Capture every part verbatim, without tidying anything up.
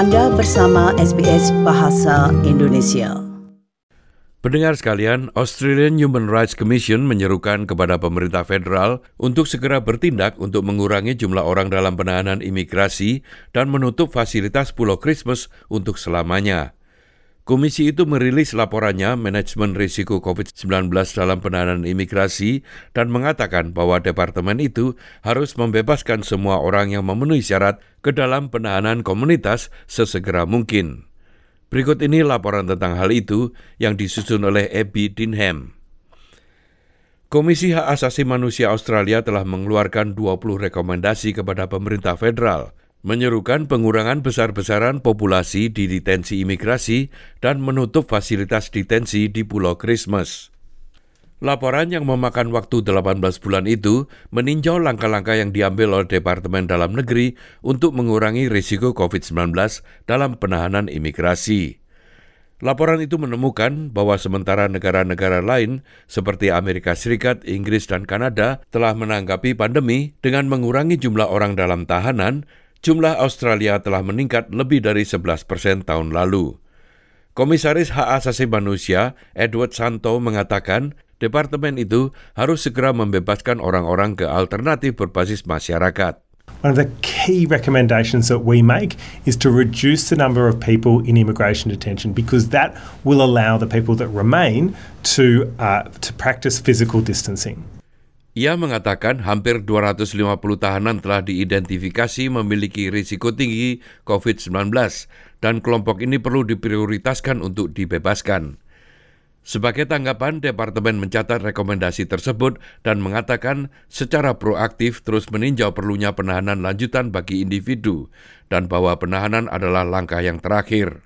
Anda bersama S B S Bahasa Indonesia. Pendengar sekalian, Australian Human Rights Commission menyerukan kepada pemerintah federal untuk segera bertindak untuk mengurangi jumlah orang dalam penahanan imigrasi dan menutup fasilitas Pulau Christmas untuk selamanya. Komisi itu merilis laporannya Manajemen Risiko covid sembilan belas dalam Penahanan Imigrasi dan mengatakan bahwa departemen itu harus membebaskan semua orang yang memenuhi syarat ke dalam penahanan komunitas sesegera mungkin. Berikut ini laporan tentang hal itu yang disusun oleh Abby Dinham. Komisi Hak Asasi Manusia Australia telah mengeluarkan dua puluh rekomendasi kepada pemerintah federal, menyerukan pengurangan besar-besaran populasi di detensi imigrasi dan menutup fasilitas detensi di Pulau Christmas. Laporan yang memakan waktu delapan belas bulan itu meninjau langkah-langkah yang diambil oleh Departemen Dalam Negeri untuk mengurangi risiko covid sembilan belas dalam penahanan imigrasi. Laporan itu menemukan bahwa sementara negara-negara lain seperti Amerika Serikat, Inggris, dan Kanada telah menanggapi pandemi dengan mengurangi jumlah orang dalam tahanan, jumlah Australia telah meningkat lebih dari sebelas persen tahun lalu. Komisaris Hak Asasi Manusia Edward Santo mengatakan departemen itu harus segera membebaskan orang-orang ke alternatif berbasis masyarakat. One of the key recommendations that we make is to reduce the number of people in immigration detention because that will allow the people that remain to uh, to practice physical distancing. Ia mengatakan hampir dua ratus lima puluh tahanan telah diidentifikasi memiliki risiko tinggi covid sembilan belas dan kelompok ini perlu diprioritaskan untuk dibebaskan. Sebagai tanggapan, Departemen mencatat rekomendasi tersebut dan mengatakan secara proaktif terus meninjau perlunya penahanan lanjutan bagi individu dan bahwa penahanan adalah langkah yang terakhir.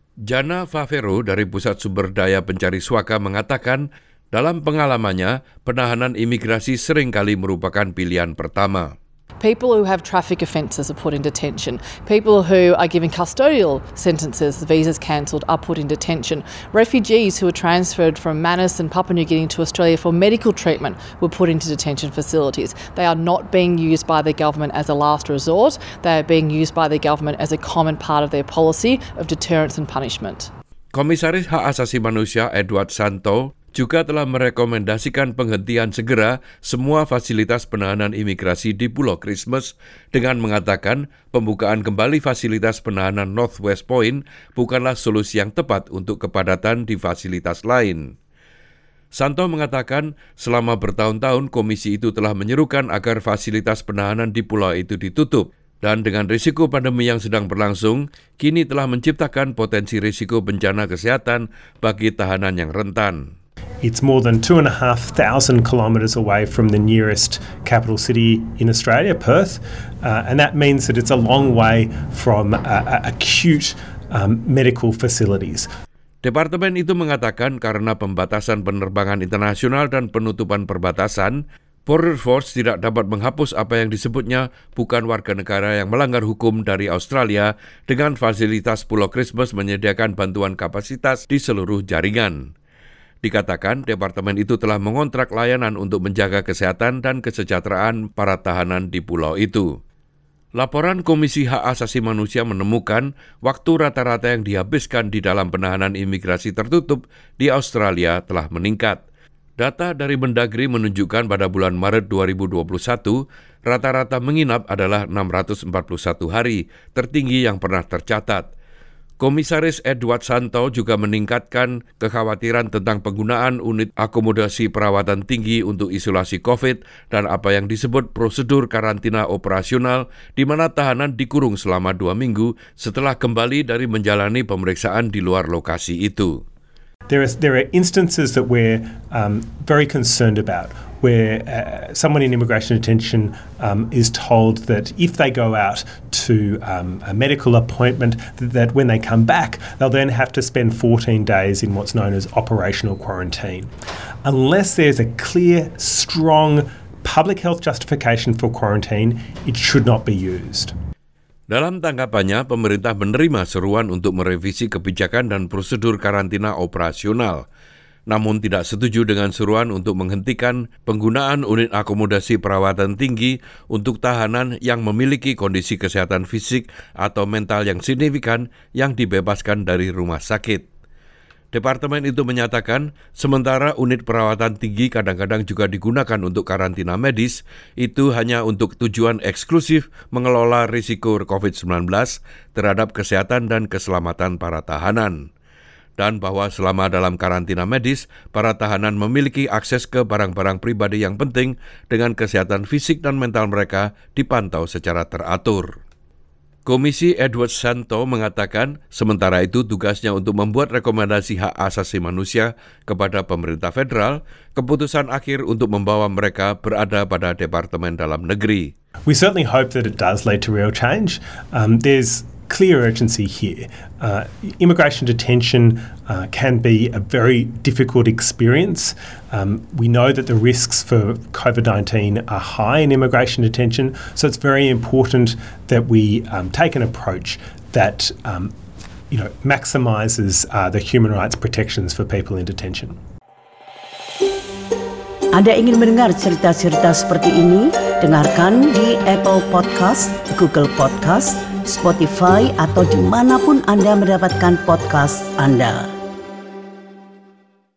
Jana Favero dari Pusat Sumber Daya Pencari Suaka mengatakan dalam pengalamannya, penahanan imigrasi seringkali merupakan pilihan pertama. People who have traffic offences are put in detention. People who are given custodial sentences, the visas cancelled, are put in detention. Refugees who are transferred from Manus and Papua New Guinea to Australia for medical treatment were put into detention facilities. They are not being used by the government as a last resort. They are being used by the government as a common part of their policy of deterrence and punishment. Komisaris Hak Asasi Manusia Edward Santo juga telah merekomendasikan penghentian segera semua fasilitas penahanan imigrasi di Pulau Christmas dengan mengatakan pembukaan kembali fasilitas penahanan North West Point bukanlah solusi yang tepat untuk kepadatan di fasilitas lain. Santo mengatakan selama bertahun-tahun komisi itu telah menyerukan agar fasilitas penahanan di pulau itu ditutup dan dengan risiko pandemi yang sedang berlangsung, kini telah menciptakan potensi risiko bencana kesehatan bagi tahanan yang rentan. It's more than two and a half thousand kilometres away from the nearest capital city in Australia, Perth, uh, and that means that it's a long way from uh, uh, acute um, medical facilities. Departemen itu mengatakan karena pembatasan penerbangan internasional dan penutupan perbatasan, Border Force tidak dapat menghapus apa yang disebutnya bukan warga negara yang melanggar hukum dari Australia dengan fasilitas Pulau Christmas menyediakan bantuan kapasitas di seluruh jaringan. Dikatakan departemen itu telah mengontrak layanan untuk menjaga kesehatan dan kesejahteraan para tahanan di pulau itu. Laporan Komisi Hak Asasi Manusia menemukan waktu rata-rata yang dihabiskan di dalam penahanan imigrasi tertutup di Australia telah meningkat. Data dari Mendagri menunjukkan pada bulan Maret dua ribu dua puluh satu, rata-rata menginap adalah enam ratus empat puluh satu hari, tertinggi yang pernah tercatat. Komisaris Edward Santo juga meningkatkan kekhawatiran tentang penggunaan unit akomodasi perawatan tinggi untuk isolasi COVID dan apa yang disebut prosedur karantina operasional di mana tahanan dikurung selama dua minggu setelah kembali dari menjalani pemeriksaan di luar lokasi itu. There is there are instances that we're um, very concerned about where uh, someone in immigration detention um, is told that if they go out to um, a medical appointment, that, that when they come back, they'll then have to spend fourteen days in what's known as operational quarantine. Unless there's a clear, strong public health justification for quarantine, it should not be used. Dalam tanggapannya, pemerintah menerima seruan untuk merevisi kebijakan dan prosedur karantina operasional. namun tidak setuju dengan seruan untuk menghentikan penggunaan unit akomodasi perawatan tinggi untuk tahanan yang memiliki kondisi kesehatan fisik atau mental yang signifikan yang dibebaskan dari rumah sakit. Departemen itu menyatakan, sementara unit perawatan tinggi kadang-kadang juga digunakan untuk karantina medis, itu hanya untuk tujuan eksklusif mengelola risiko covid sembilan belas terhadap kesehatan dan keselamatan para tahanan. Dan bahwa selama dalam karantina medis, para tahanan memiliki akses ke barang-barang pribadi yang penting dengan kesehatan fisik dan mental mereka dipantau secara teratur. Komisi Edward Santo mengatakan, sementara itu tugasnya untuk membuat rekomendasi hak asasi manusia kepada pemerintah federal, keputusan akhir untuk membawa mereka berada pada Departemen Dalam Negeri. We certainly hope that it does lead to real change. Um, there's clear urgency here. Uh, immigration detention uh, can be a very difficult experience. Um, we know that the risks for covid nineteen are high in immigration detention, so it's very important that we um, take an approach that um, you know, maximises uh, the human rights protections for people in detention. Anda ingin mendengar cerita-cerita seperti ini? Dengarkan di Apple Podcast, Google Podcast, Spotify, atau dimanapun Anda mendapatkan podcast Anda.